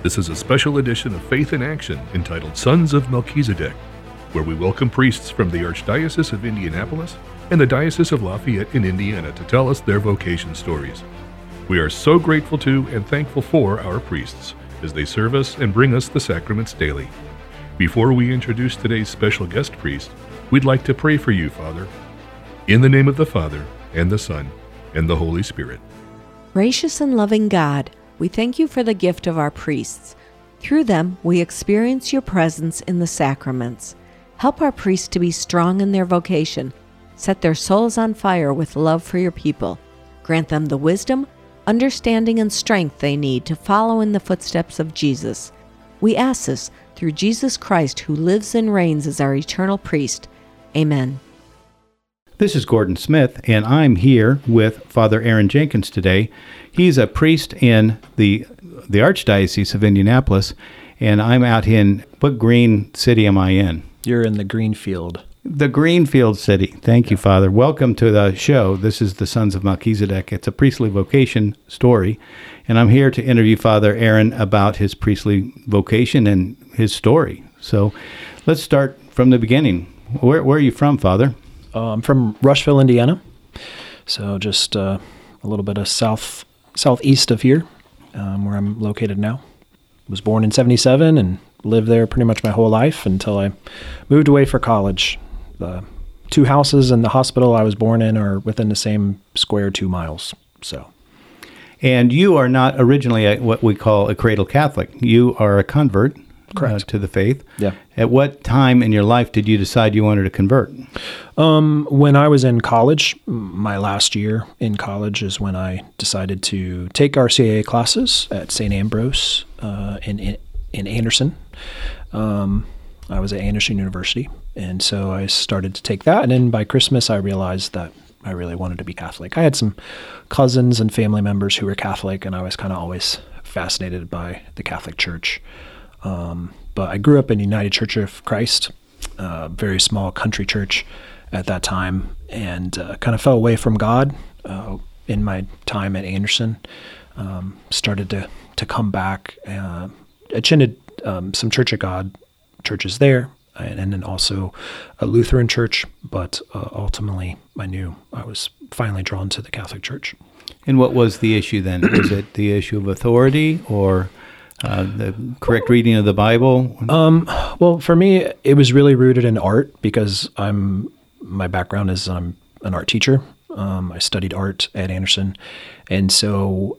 This is a special edition of Faith in Action entitled Sons of Melchizedek, where we welcome priests from the Archdiocese of Indianapolis and the Diocese of Lafayette in Indiana to tell us their vocation stories. We are so grateful to and thankful for our priests as they serve us and bring us the sacraments daily. Before we introduce today's special guest priest, we'd like to pray for you, Father. In the name of the Father, and the Son, and the Holy Spirit. Gracious and loving God, we thank you for the gift of our priests. Through them, we experience your presence in the sacraments. Help our priests to be strong in their vocation. Set their souls on fire with love for your people. Grant them the wisdom, understanding, and strength they need to follow in the footsteps of Jesus. We ask this through Jesus Christ, who lives and reigns as our eternal priest. Amen. This is Gordon Smith, and I'm here with Father Aaron Jenkins today. He's a priest in the Archdiocese of Indianapolis, and I'm out in, what green city am I in? You're in the Greenfield. The Greenfield city. Thank you, Father. Welcome to the show. This is the Sons of Melchizedek. It's a priestly vocation story, and I'm here to interview Father Aaron about his priestly vocation and his story. So let's start from the beginning. Where are you from, Father? I'm from Rushville, Indiana, so just a little bit of southeast of here, where I'm located now. Was born in 1977 and lived there pretty much my whole life until I moved away for college. The two houses and the hospital I was born in are within the same square 2 miles. So, and you are not originally what we call a cradle Catholic. You are a convert. Correct. To the faith. Yeah. At what time in your life did you decide you wanted to convert? When I was in college, my last year in college is when I decided to take RCIA classes at St. Ambrose in Anderson. I was at Anderson University, and so I started to take that. And then by Christmas, I realized that I really wanted to be Catholic. I had some cousins and family members who were Catholic, and I was kind of always fascinated by the Catholic Church. But I grew up in United Church of Christ, a very small country church at that time, and kind of fell away from God in my time at Anderson. Started to come back. Attended some Church of God churches there, and then also a Lutheran church, but ultimately I knew I was finally drawn to the Catholic Church. And what was the issue then? Was it the issue of authority or the correct reading of the Bible? Well, for me, it was really rooted in art because my background is I'm an art teacher. I studied art at Anderson. And so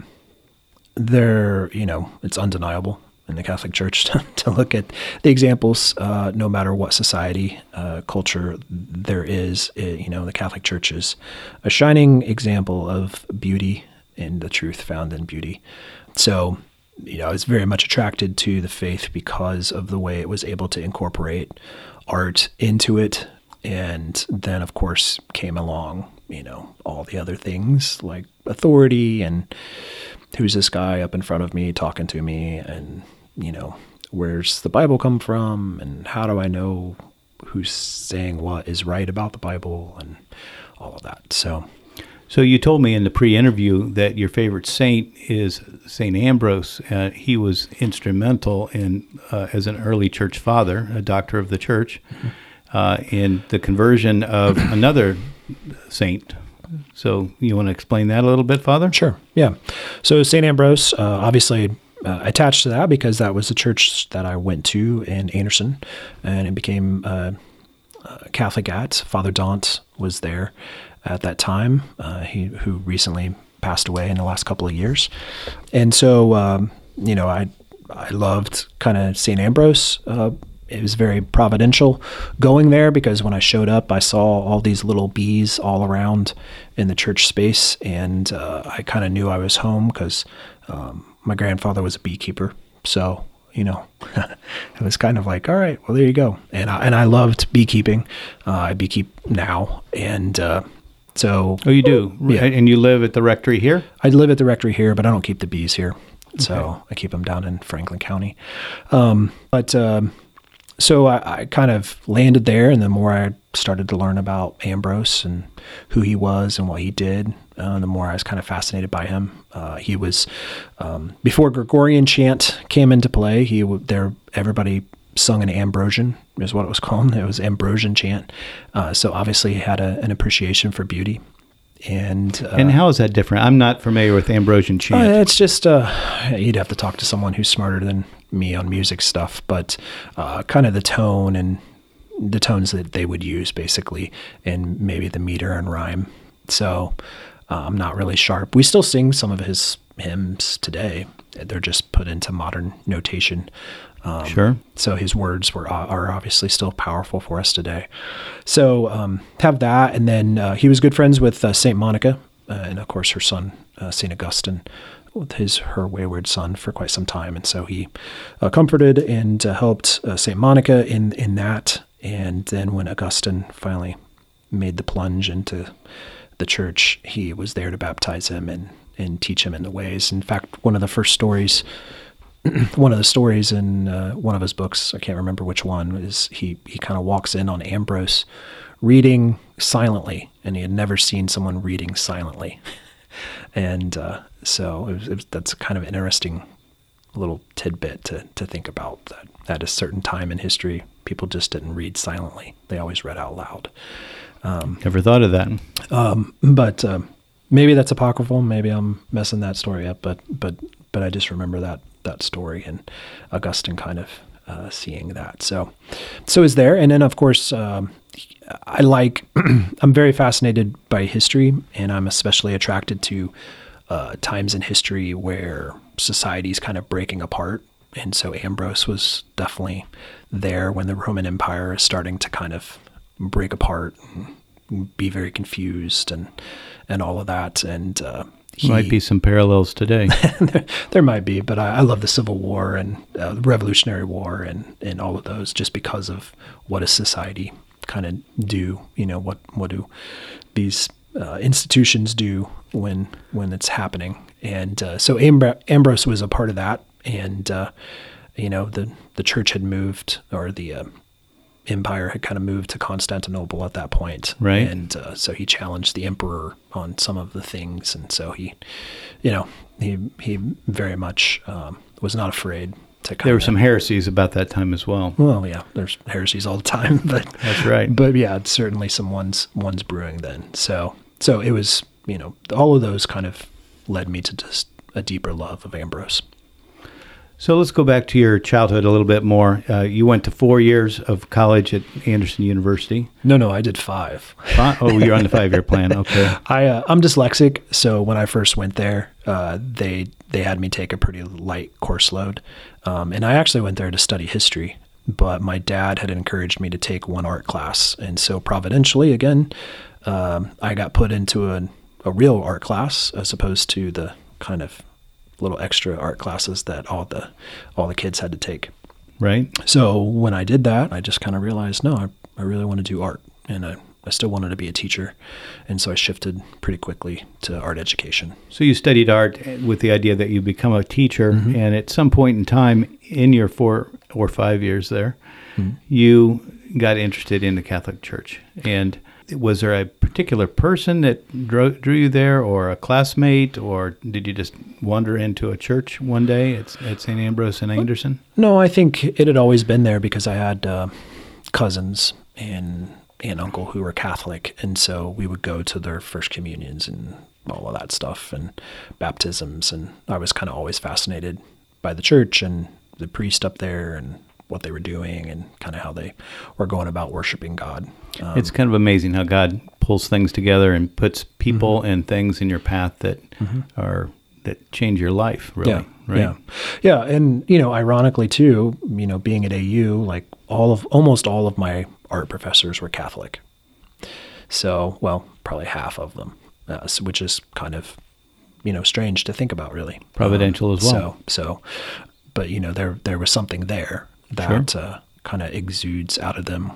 it's undeniable in the Catholic Church to look at the examples, no matter what society, culture there is. The Catholic Church is a shining example of beauty and the truth found in beauty. So I was very much attracted to the faith because of the way it was able to incorporate art into it. And then, of course, came along, all the other things like authority and who's this guy up in front of me talking to me and, where's the Bible come from and how do I know who's saying what is right about the Bible and all of that. So you told me in the pre-interview that your favorite saint is St. Ambrose. He was instrumental in, as an early church father, a doctor of the church, in the conversion of another saint. So you want to explain that a little bit, Father? Sure, yeah. So St. Ambrose, obviously attached to that because that was the church that I went to in Anderson, and it became Catholic at. Father Daunt was there at that time, who recently passed away in the last couple of years. And so, I loved kind of St. Ambrose. It was very providential going there because when I showed up, I saw all these little bees all around in the church space. And I kind of knew I was home because my grandfather was a beekeeper. So, it was kind of like, all right, well, there you go. And I loved beekeeping. I beekeep now. And so... Oh, you do? Yeah. And you live at the rectory here? I live at the rectory here, but I don't keep the bees here. So I keep them down in Franklin County. so I kind of landed there, and the more I started to learn about Ambrose and who he was and what he did, the more I was kind of fascinated by him. He was, before Gregorian chant came into play, everybody sung an Ambrosian, is what it was called. It was Ambrosian chant. So obviously he had an appreciation for beauty. And how is that different? I'm not familiar with Ambrosian chant. It's just, you'd have to talk to someone who's smarter than me on music stuff, but kind of the tone and the tones that they would use basically, and maybe the meter and rhyme. So I'm not really sharp. We still sing some of his hymns today. They're just put into modern notation. Sure. So his words are obviously still powerful for us today. So have that, and then he was good friends with Saint Monica, and of course her son Saint Augustine, with her wayward son for quite some time, and so he comforted and helped Saint Monica in that. And then when Augustine finally made the plunge into the church, he was there to baptize him and teach him in the ways. In fact, one of the stories in one of his books, I can't remember which one, is he kind of walks in on Ambrose reading silently, and he had never seen someone reading silently. And so that's kind of an interesting little tidbit to think about, that at a certain time in history, people just didn't read silently. They always read out loud. Never thought of that. But maybe that's apocryphal. Maybe I'm messing that story up, but I just remember that story, and Augustine kind of seeing that. So is there. And then of course, I'm very fascinated by history, and I'm especially attracted to times in history where society's kind of breaking apart. And so Ambrose was definitely there when the Roman Empire is starting to kind of break apart and be very confused and all of that. And might be some parallels today. There might be, but I love the Civil War and the Revolutionary War and all of those, just because of what does society kind of do? What do these institutions do when it's happening? And so Ambrose was a part of that, and the church had moved, or the empire had kind of moved to Constantinople at that point. Right. And so he challenged the emperor on some of the things. And so he very much was not afraid to There were some heresies about that time as well. Well, yeah, there's heresies all the time, but that's right. But yeah, certainly some ones brewing then. So it was, all of those kind of led me to just a deeper love of Ambrose. So let's go back to your childhood a little bit more. You went to 4 years of college at Anderson University. No, I did 5. Oh, you're on the 5-year plan. Okay. I'm dyslexic, so when I first went there, they had me take a pretty light course load, and I actually went there to study history. But my dad had encouraged me to take one art class, and so providentially, again, I got put into a real art class as opposed to the kind of little extra art classes that all the kids had to take. Right. So when I did that, I just kind of realized, no, I really want to do art, and I still wanted to be a teacher. And so I shifted pretty quickly to art education. So you studied art with the idea that you become a teacher, mm-hmm. and at some point in time in your 4 or 5 years there, mm-hmm. you got interested in the Catholic Church. And was there a particular person that drew you there, or a classmate, or did you just wander into a church one day at St. Ambrose and Anderson? No, I think it had always been there because I had cousins and aunt, uncle who were Catholic, and so we would go to their first communions and all of that stuff and baptisms, and I was kind of always fascinated by the church and the priest up there and what they were doing and kind of how they were going about worshiping God. It's kind of amazing how God pulls things together and puts people mm-hmm. and things in your path that mm-hmm. that change your life, really. Yeah, right? Yeah. And, ironically too, being at AU, like almost all of my art professors were Catholic. So, well, probably half of them, which is kind of, strange to think about, really. Providential as well. So, but, there was something there that sure. Kind of exudes out of them,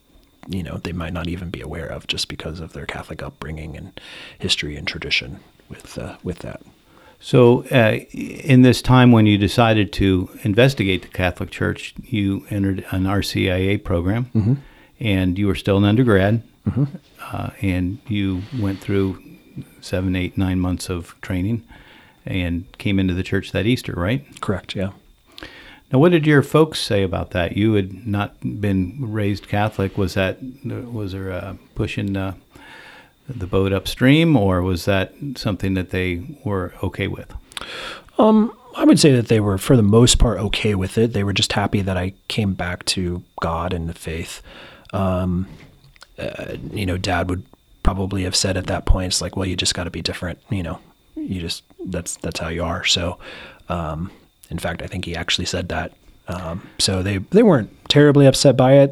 they might not even be aware of, just because of their Catholic upbringing and history and tradition with that. So in this time when you decided to investigate the Catholic Church, you entered an RCIA program, and you were still an undergrad, and you went through 7, 8, 9 months of training and came into the church that Easter, right? Correct, yeah. Now, what did your folks say about that? You had not been raised Catholic. Was there a pushing the boat upstream, or was that something that they were okay with? I would say that they were, for the most part, okay with it. They were just happy that I came back to God and the faith. Dad would probably have said at that point, it's like, well, you just got to be different. That's how you are. So, in fact, I think he actually said that. So they weren't terribly upset by it.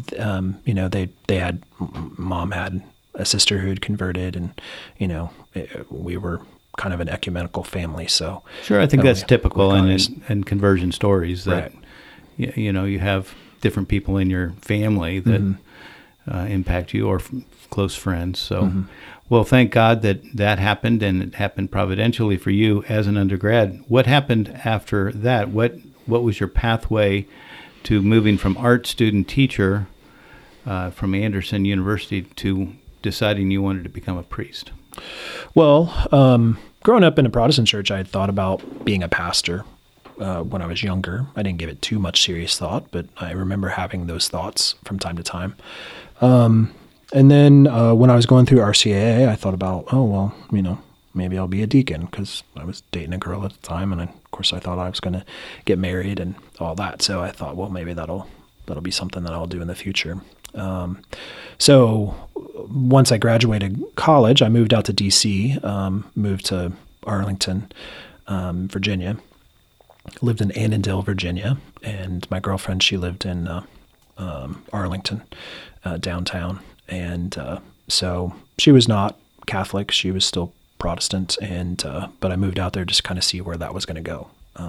Mom had a sister who had converted, and we were kind of an ecumenical family. So sure, I think that's typical in conversion stories that right. You have different people in your family that impact you, or close friends. So. Well, thank God that happened, and it happened providentially for you as an undergrad. What happened after that? What was your pathway to moving from art student teacher from Anderson University to deciding you wanted to become a priest? Well, growing up in a Protestant church, I had thought about being a pastor when I was younger. I didn't give it too much serious thought, but I remember having those thoughts from time to time. And then when I was going through RCIA, I thought about, maybe I'll be a deacon, because I was dating a girl at the time, and of course I thought I was going to get married and all that. So I thought, well, maybe that'll be something that I'll do in the future. So once I graduated college, I moved out to D.C., moved to Arlington, Virginia. Lived in Annandale, Virginia, and my girlfriend, she lived in Arlington, downtown. And so she was not Catholic; she was still Protestant. And but I moved out there just to kind of see where that was going to go.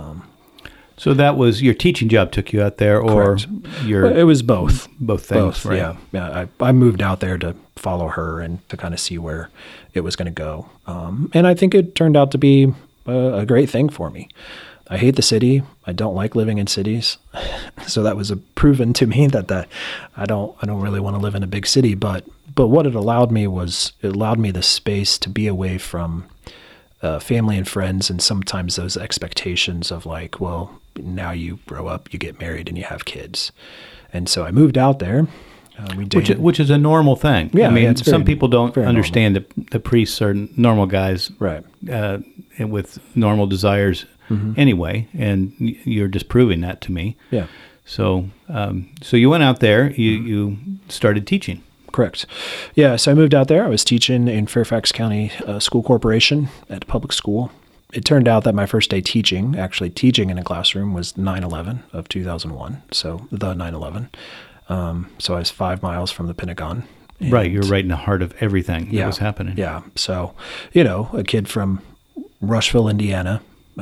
So that was your teaching job took you out there, or it was both. Both things, right? Yeah. I moved out there to follow her and to kind of see where it was going to go. And I think it turned out to be a great thing for me. I hate the city. I don't like living in cities. So that was proven to me that I don't really want to live in a big city. But what it allowed me the space to be away from family and friends, and sometimes those expectations of like, well, now you grow up, you get married, and you have kids. And so I moved out there. Which is a normal thing. Yeah, I mean, some people don't understand that the priests are normal guys, right? And with normal desires anyway, and you're just proving that to me. Yeah. So you went out there, you started teaching. Correct. Yeah, so I moved out there. I was teaching in Fairfax County School Corporation at a public school. It turned out that my first day teaching in a classroom, was 9/11 of 2001, so the 9/11. So I was 5 miles from the Pentagon. Right, you're right in the heart of everything that was happening. Yeah, so, a kid from Rushville, Indiana,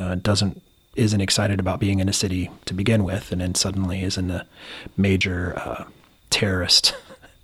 isn't excited about being in a city to begin with, and then suddenly is in a major terrorist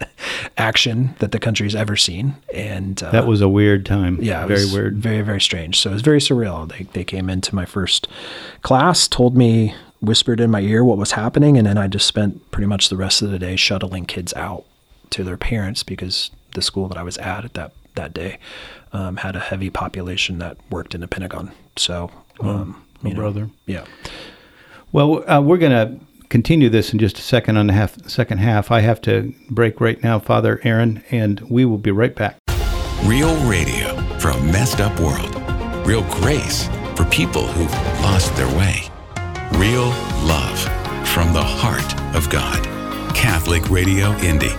action that the country's ever seen. And that was a weird time. Yeah, very weird. Very, very strange. So it was very surreal. They came into my first class, whispered in my ear what was happening, and then I just spent pretty much the rest of the day shuttling kids out to their parents, because the school that I was at that day had a heavy population that worked in the Pentagon. So, brother. Yeah. Well, we're going to continue this in just a second on the second half. I have to break right now, Father Aaron, and we will be right back. Real radio for a messed up world. Real grace for people who've lost their way. Real love from the heart of God. Catholic Radio Indy.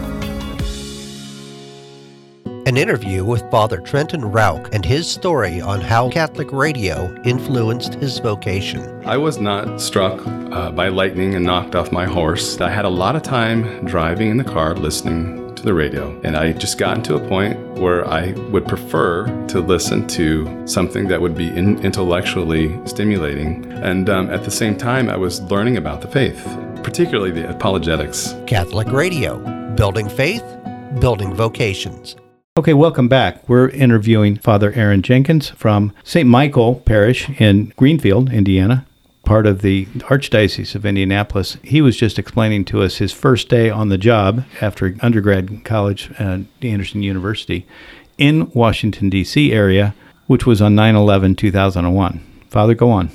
An interview with Father Trenton Rauch and his story on how Catholic radio influenced his vocation. I was not struck by lightning and knocked off my horse. I had a lot of time driving in the car listening to the radio, and I just gotten to a point where I would prefer to listen to something that would be intellectually stimulating. And at the same time, I was learning about the faith, particularly the apologetics. Catholic radio, building faith, building vocations. Okay, welcome back. We're interviewing Father Aaron Jenkins from St. Michael Parish in Greenfield, Indiana, part of the Archdiocese of Indianapolis. He was just explaining to us his first day on the job after undergrad college at Anderson University in Washington, D.C. area, which was on 9/11/2001. Father, go on.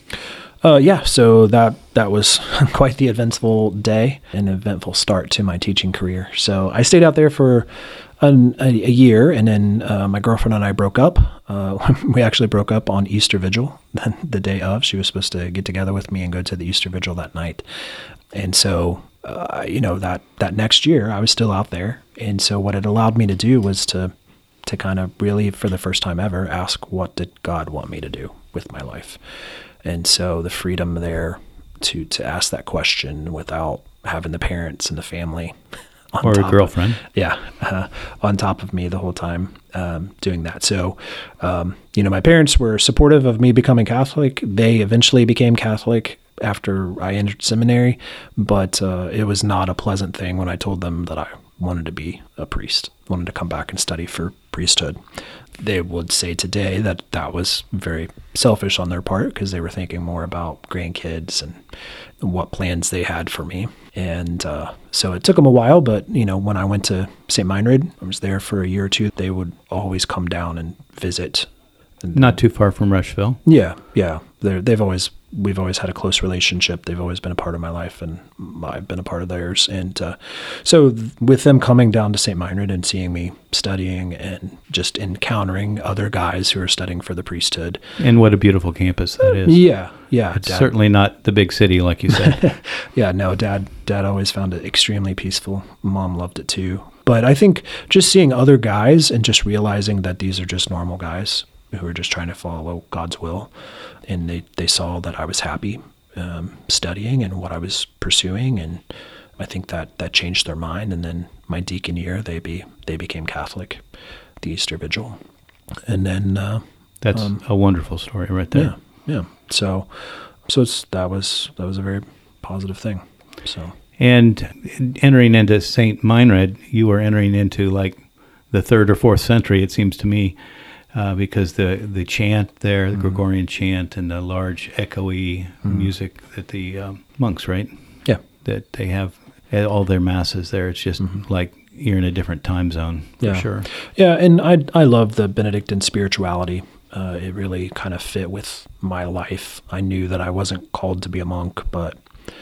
So that was quite the eventful day, an eventful start to my teaching career. So I stayed out there for a year, and then my girlfriend and I broke up. We actually broke up on Easter Vigil, the day of. She was supposed to get together with me and go to the Easter Vigil that night. And so, that next year, I was still out there. And so what it allowed me to do was to kind of really, for the first time ever, ask, what did God want me to do with my life? And so the freedom there to ask that question without having the parents and the family or a girlfriend. On top of me the whole time doing that. So, my parents were supportive of me becoming Catholic. They eventually became Catholic after I entered seminary, but it was not a pleasant thing when I told them that I wanted to be a priest, wanted to come back and study for priesthood. They would say today that was very selfish on their part because they were thinking more about grandkids and what plans they had for me. And so it took them a while, but, when I went to St. Meinrad, I was there for a year or two, they would always come down and visit. Not too far from Rushville. Yeah. We've always had a close relationship. They've always been a part of my life, and I've been a part of theirs. And so with them coming down to St. Meinrad and seeing me studying and just encountering other guys who are studying for the priesthood. And what a beautiful campus that is. Yeah. It's certainly not the big city, like you said. Yeah, no, Dad always found it extremely peaceful. Mom loved it too. But I think just seeing other guys and just realizing that these are just normal guys who are just trying to follow God's will. And they saw that I was happy studying and what I was pursuing, and I think that changed their mind. And then my deacon year, they became Catholic, the Easter Vigil, and then that's a wonderful story right there. Yeah. So that was a very positive thing. So, and entering into St. Meinrad, you were entering into like the 3rd or 4th century, it seems to me. Because the chant there, the Gregorian chant, and the large echoey music that the monks, right? Yeah. That they have at all their masses there. It's just like you're in a different time zone, for sure. Yeah, and I love the Benedictine spirituality. It really kind of fit with my life. I knew that I wasn't called to be a monk, but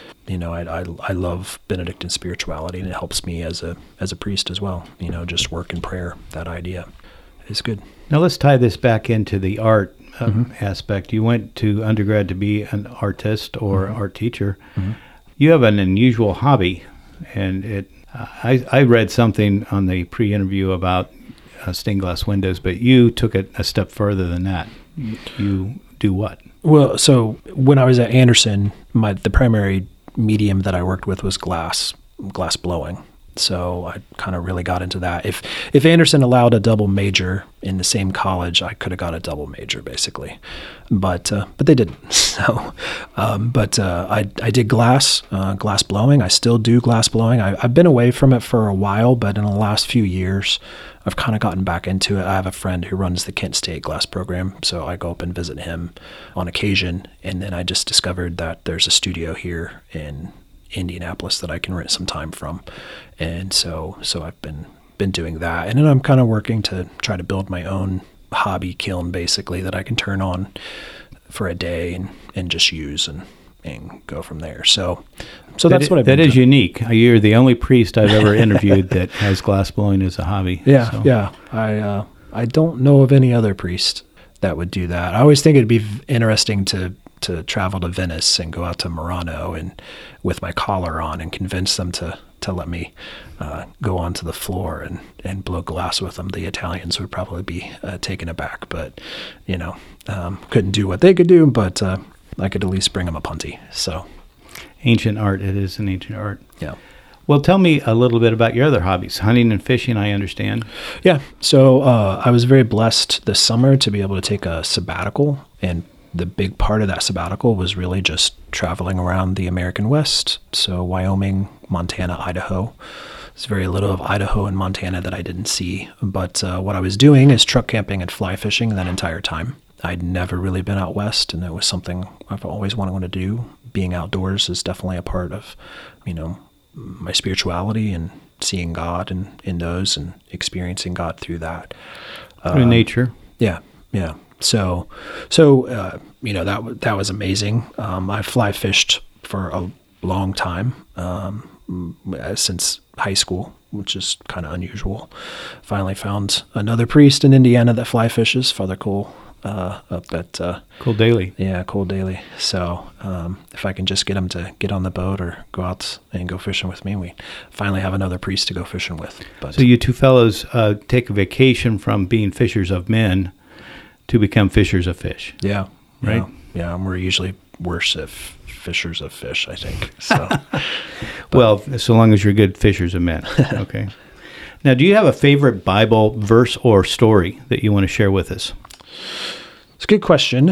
I love Benedictine spirituality, and it helps me as a priest as well. Just work and prayer, that idea. It's good. Now let's tie this back into the art aspect. You went to undergrad to be an artist or art teacher. You have an unusual hobby, and I read something on the pre-interview about stained glass windows, but you took it a step further than that. You do what? Well, so when I was at Anderson, the primary medium that I worked with was glass blowing. So I kind of really got into that. If Anderson allowed a double major in the same college, I could have got a double major basically, but they didn't. So, I did glass blowing. I still do glass blowing. I've been away from it for a while, but in the last few years, I've kind of gotten back into it. I have a friend who runs the Kent State glass program, so I go up and visit him on occasion. And then I just discovered that there's a studio here in Indianapolis that I can rent some time from, and so I've been doing that, and then I'm kind of working to try to build my own hobby kiln basically that I can turn on for a day and just use and go from there. So that's what I've been doing. That is unique. You're the only priest I've ever interviewed that has glass blowing as a hobby. Yeah. I don't know of any other priest that would do that. I always think it'd be interesting to travel to Venice and go out to Murano and with my collar on and convince them to let me go onto the floor and blow glass with them. The Italians would probably be taken aback, but couldn't do what they could do, but I could at least bring them a punty. So ancient art. It is an ancient art. Yeah. Well, tell me a little bit about your other hobbies. Hunting and fishing, I understand. Yeah. So I was very blessed this summer to be able to take a sabbatical, and the big part of that sabbatical was really just traveling around the American West. So Wyoming, Montana, Idaho, There's very little of Idaho and Montana that I didn't see. But what I was doing is truck camping and fly fishing that entire time. I'd never really been out west, and it was something I've always wanted to do. Being outdoors is definitely a part of, my spirituality and seeing God in those and experiencing God through that. Through nature. Yeah. So that was amazing. I fly fished for a long time, since high school, which is kind of unusual. Finally found another priest in Indiana that fly fishes, Father Cole, up at Cole Daly. Yeah, Cole Daly. So if I can just get him to get on the boat or go out and go fishing with me, we finally have another priest to go fishing with. But so you two fellows take a vacation from being fishers of men to become fishers of fish. Yeah. Right? Yeah, and we're usually worse at fishers of fish, I think. So, well, so long as you're good fishers of men. Okay. Now, do you have a favorite Bible verse or story that you want to share with us? It's a good question.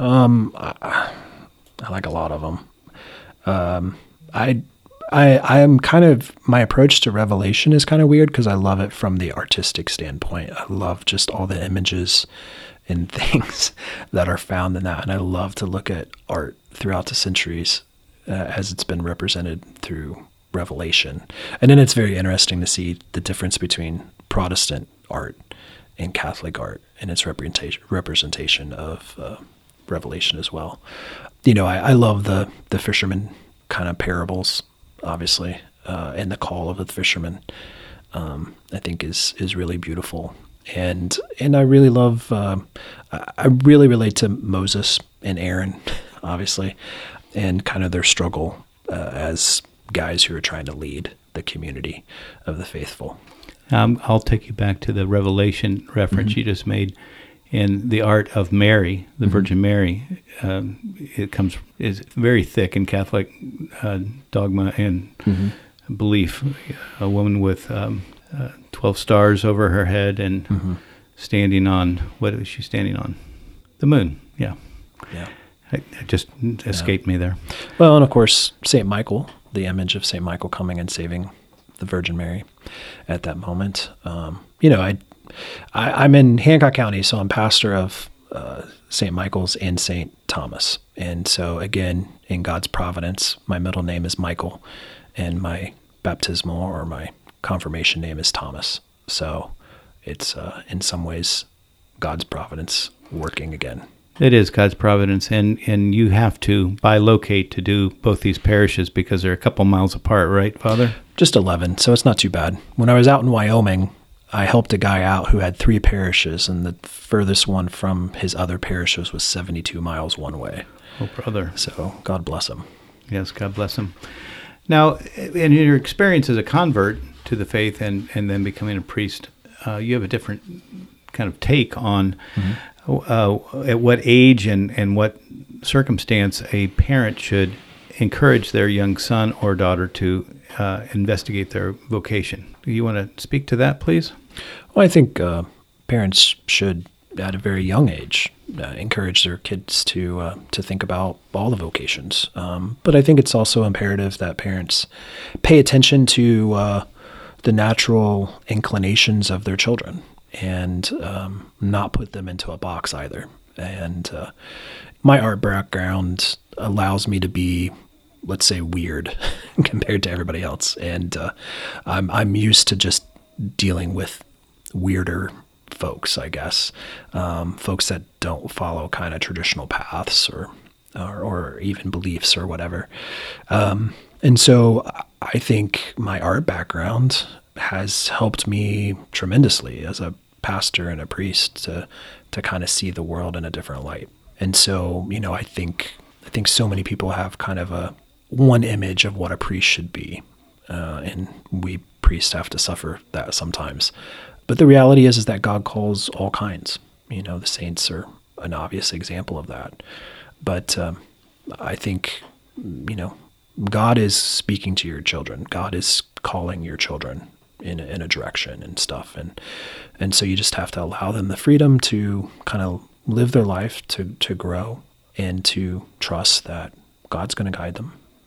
I like a lot of them. I am kind of, my approach to Revelation is kind of weird because I love it from the artistic standpoint. I love just all the images and things that are found in that. And I love to look at art throughout the centuries as it's been represented through Revelation. And then it's very interesting to see the difference between Protestant art and Catholic art and its representation of Revelation as well. I love the fisherman kind of parables, obviously, and the call of the fisherman, I think is really beautiful. And I really love, I really relate to Moses and Aaron, obviously, and kind of their struggle as guys who are trying to lead the community of the faithful. I'll take you back to the Revelation reference you just made. In the art of Mary, the Virgin Mary, is very thick in Catholic dogma and belief. A woman with 12 stars over her head and standing on, what was she standing on? The moon, yeah. It just escaped me there. Well, and of course, St. Michael, the image of St. Michael coming and saving the Virgin Mary at that moment. I'm in Hancock County, so I'm pastor of St. Michael's and St. Thomas. And so again, in God's providence, my middle name is Michael and my baptismal or my confirmation name is Thomas. So it's in some ways God's providence working again. It is God's providence, and you have to bilocate to do both these parishes because they're a couple miles apart, right, Father? Just 11, so it's not too bad. When I was out in Wyoming, I helped a guy out who had 3 parishes, and the furthest one from his other parishes was 72 miles one way. Oh, brother. So God bless him. Yes, God bless him. Now, in your experience as a convert to the faith and then becoming a priest, you have a different kind of take on at what age and what circumstance a parent should encourage their young son or daughter to investigate their vocation. Do you want to speak to that, please? Well, I think parents should, at a very young age, encourage their kids to think about all the vocations. But I think it's also imperative that parents pay attention to the natural inclinations of their children and not put them into a box either. And my art background allows me to be, let's say, weird compared to everybody else. And I'm used to just dealing with weirder folks, I guess, folks that don't follow kind of traditional paths or even beliefs or whatever. And so I think my art background has helped me tremendously as a pastor and a priest to kind of see the world in a different light. And so, I think so many people have kind of one image of what a priest should be. And we priests have to suffer that sometimes. But the reality is that God calls all kinds. The saints are an obvious example of that. But I think, God is speaking to your children. God is calling your children in a direction and stuff. And so you just have to allow them the freedom to kind of live their life, to grow, and to trust that God's going to guide them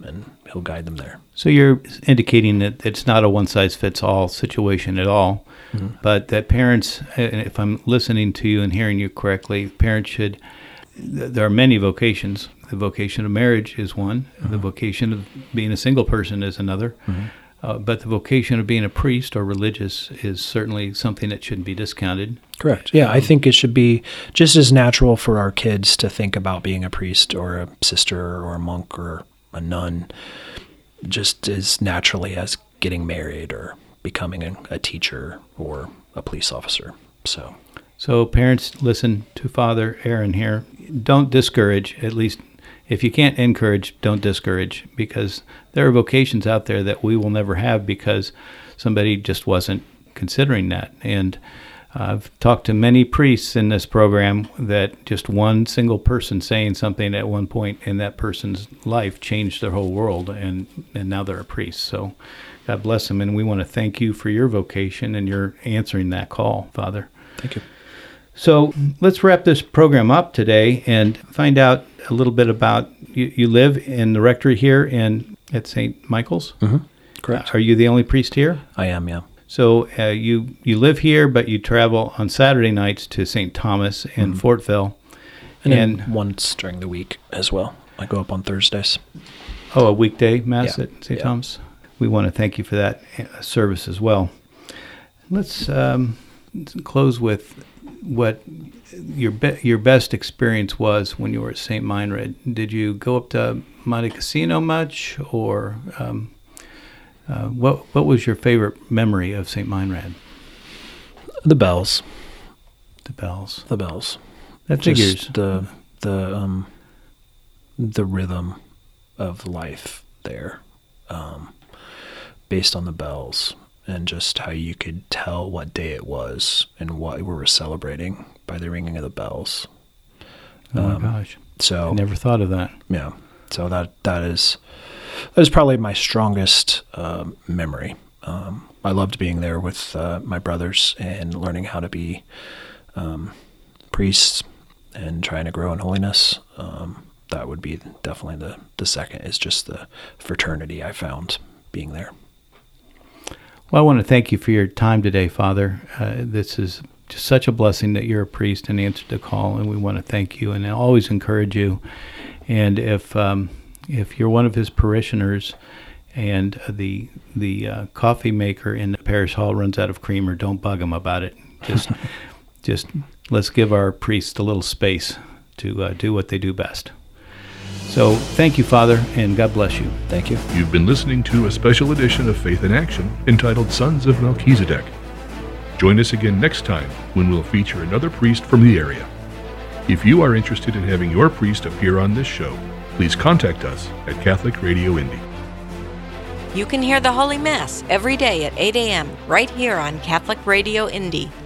and he'll guide them there. So you're indicating that it's not a one-size-fits-all situation at all, but that parents, and if I'm listening to you and hearing you correctly, parents should, there are many vocations. The vocation of marriage is one. The vocation of being a single person is another. But the vocation of being a priest or religious is certainly something that shouldn't be discounted. Correct. Yeah, I think it should be just as natural for our kids to think about being a priest or a sister or a monk or a nun, just as naturally as getting married or becoming a teacher or a police officer. So parents, listen to Father Aaron here. Don't discourage, at least if you can't encourage, don't discourage, because there are vocations out there that we will never have because somebody just wasn't considering that. And I've talked to many priests in this program that just one single person saying something at one point in that person's life changed their whole world, and now they're a priest. So God bless them, and we want to thank you for your vocation and your answering that call, Father. Thank you. So let's wrap this program up today and find out a little bit about you live in the rectory here at St. Michael's? Correct. Are you the only priest here? I am, yeah. So you live here, but you travel on Saturday nights to St. Thomas in Fortville. And once during the week as well. I go up on Thursdays. Oh, a weekday Mass at St. Yeah. Thomas? We want to thank you for that service as well. Let's close with what your best experience was when you were at St. Meinrad. Did you go up to Monte Cassino much, or what was your favorite memory of St. Meinrad? The bells. The bells. The bells. That Just figures. the rhythm of life there, based on the bells, and just how you could tell what day it was and what we were celebrating by the ringing of the bells. Oh my gosh! So I never thought of that. Yeah. So that is probably my strongest memory. I loved being there with my brothers and learning how to be priests and trying to grow in holiness. That would be definitely the second, is just the fraternity I found being there. Well, I want to thank you for your time today, Father. This is just such a blessing that you're a priest and answered the call, and we want to thank you and always encourage you. And if you're one of his parishioners and the coffee maker in the parish hall runs out of creamer, don't bug him about it. Just let's give our priests a little space to do what they do best. So thank you, Father, and God bless you. Thank you. You've been listening to a special edition of Faith in Action entitled Sons of Melchizedek. Join us again next time when we'll feature another priest from the area. If you are interested in having your priest appear on this show, please contact us at Catholic Radio Indy. You can hear the Holy Mass every day at 8 a.m. right here on Catholic Radio Indy.